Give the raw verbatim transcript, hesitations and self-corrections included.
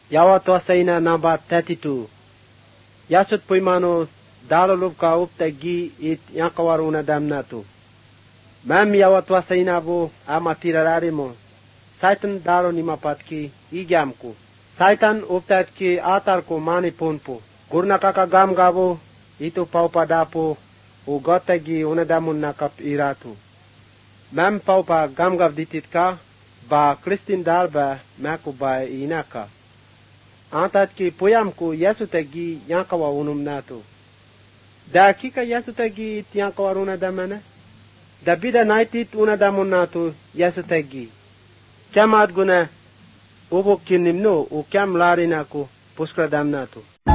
yawa tuasaina number thirty-two. Yasut puimano dalo lubka uptagi it yakawaruna damnatu. Mam yawa tuasaina bo amatirararimo. Saitan dalo ni mapatki igyamku. Saitan uptatki atarko mani punpo. Gurna kaka gam gabo itu paupa dapo u gotagi unadamun nakap iratu. Mam paupa gam gav dititka ba Kristin dalba maku ba inaka. Antatki puyamku yasutagi yankawa unum natu. Da kika yasutagi yankawa unadamana? Da bida naitit unadamun natu yasutagi. Kiam adguna ubo kinimno u kiam larinaku puskradam natu.